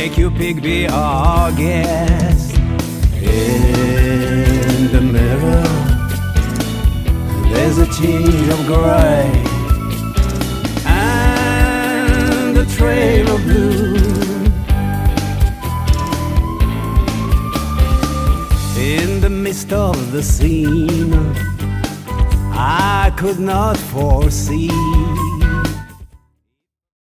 make you pick be our guest. In the mirror, there's a tinge of gray and a trail of blue. In the midst of the scene, I could not foresee